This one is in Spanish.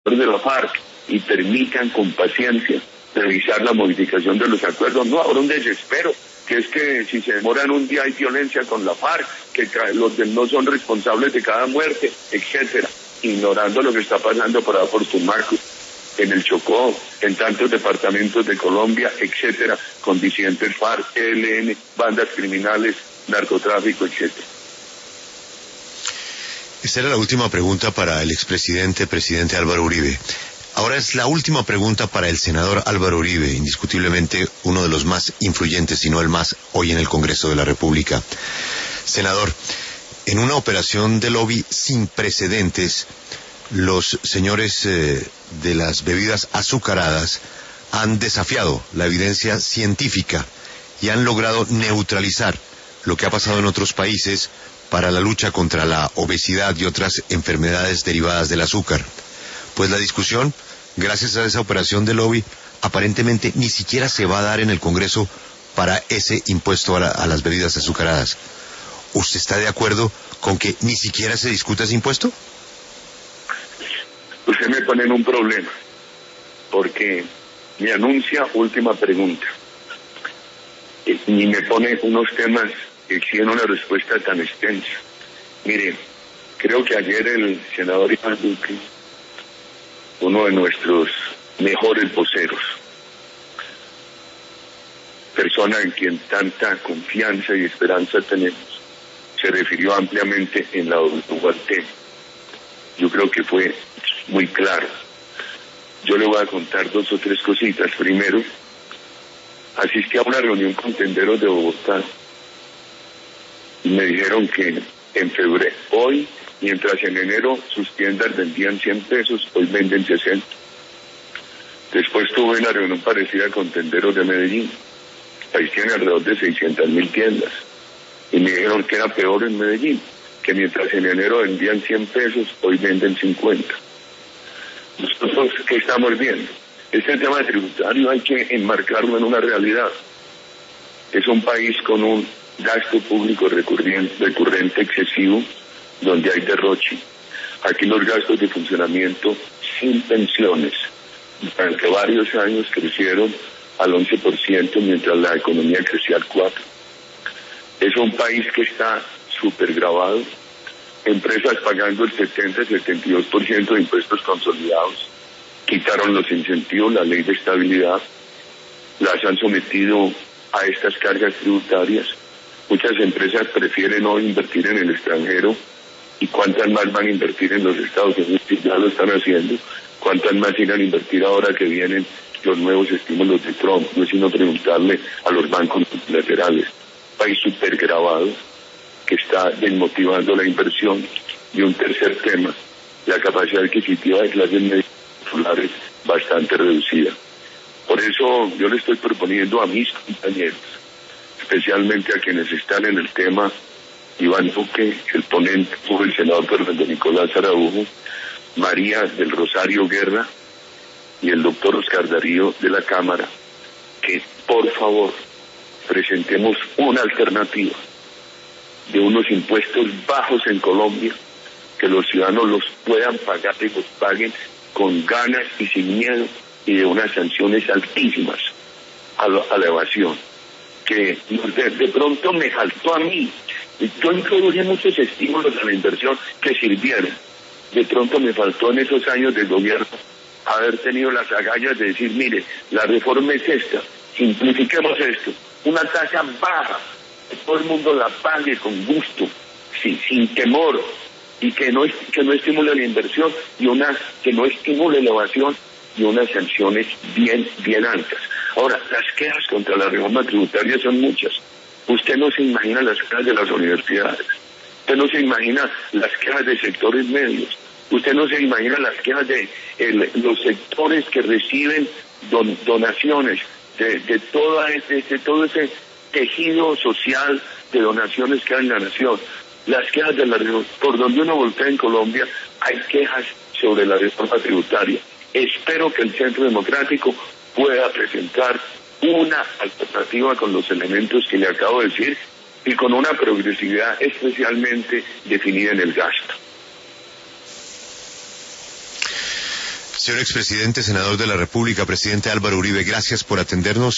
de la FARC y permitan con paciencia revisar la modificación de los acuerdos. No habrá un desespero, que es que si se demoran un día hay violencia con la FARC, que los no son responsables de cada muerte, etcétera, ignorando lo que está pasando por Tumaco, en el Chocó, en tantos departamentos de Colombia, etcétera, con disidentes FARC, ELN, bandas criminales, narcotráfico, etcétera. Esta era la última pregunta para el expresidente, presidente Álvaro Uribe. Ahora es la última pregunta para el senador Álvaro Uribe, indiscutiblemente uno de los más influyentes, si no el más, hoy en el Congreso de la República. Senador, en una operación de lobby sin precedentes, los señores de las bebidas azucaradas han desafiado la evidencia científica y han logrado neutralizar lo que ha pasado en otros países para la lucha contra la obesidad y otras enfermedades derivadas del azúcar. Pues la discusión, gracias a esa operación de lobby, aparentemente ni siquiera se va a dar en el Congreso para ese impuesto a las bebidas azucaradas. ¿Usted está de acuerdo con que ni siquiera se discuta ese impuesto? Usted me pone en un problema, porque me anuncia última pregunta, y me pone unos temas que exigen una respuesta tan extensa. Mire, creo que ayer el senador Iván Duque, uno de nuestros mejores voceros, persona en quien tanta confianza y esperanza tenemos, se refirió ampliamente en la WT. Yo creo que fue muy claro. Yo le voy a contar 2 o 3 cositas. Primero, asistí a una reunión con tenderos de Bogotá y me dijeron que en febrero, hoy, mientras en enero sus tiendas vendían 100 pesos, hoy venden 60. Después tuve una reunión parecida con tenderos de Medellín. El país tiene alrededor de 600.000 tiendas. Y me dijeron que era peor en Medellín, que mientras en enero vendían 100 pesos, hoy venden 50. Nosotros, ¿qué estamos viendo? Este tema tributario hay que enmarcarlo en una realidad. Es un país con un gasto público recurrente excesivo, donde hay derroche. Aquí los gastos de funcionamiento sin pensiones durante varios años crecieron al 11%, mientras la economía crecía al 4%. Es un país que está súper grabado, empresas pagando el 70-72% de impuestos consolidados, quitaron los incentivos, la ley de estabilidad, las han sometido a estas cargas tributarias. Muchas empresas prefieren hoy invertir en el extranjero, y cuántas más van a invertir en los Estados Unidos, y ya lo están haciendo, cuántas más irán a invertir ahora que vienen los nuevos estímulos de Trump. No es sino preguntarle a los bancos multilaterales. País súper grabado que está desmotivando la inversión. Y un tercer tema, la capacidad adquisitiva de clases medias populares bastante reducida. Por eso yo le estoy proponiendo a mis compañeros, especialmente a quienes están en el tema, Iván Duque, el ponente, el senador Fernando Nicolás Araujo, María del Rosario Guerra y el doctor Oscar Darío de la Cámara, que por favor presentemos una alternativa de unos impuestos bajos en Colombia, que los ciudadanos los puedan pagar y los paguen con ganas y sin miedo, y de unas sanciones altísimas a la evasión, que de pronto me faltó a mí. Yo introduje muchos estímulos a la inversión que sirvieron. De pronto me faltó en esos años de gobierno haber tenido las agallas de decir, mire, la reforma es esta, simplifiquemos esto, una tasa baja, que todo el mundo la pague con gusto, sin temor, y que no estimule la inversión, y que no estimule la evasión, y unas sanciones bien altas. Ahora, las quejas contra la reforma tributaria son muchas. Usted no se imagina las quejas de las universidades, usted no se imagina las quejas de sectores medios, usted no se imagina las quejas de los sectores que reciben donaciones, de todo ese tejido social de donaciones que hay en la nación. Las quejas de la región, por donde uno voltea en Colombia, hay quejas sobre la reforma tributaria. Espero que el Centro Democrático pueda presentar una alternativa con los elementos que le acabo de decir y con una progresividad especialmente definida en el gasto. Señor expresidente, senador de la República, presidente Álvaro Uribe, gracias por atendernos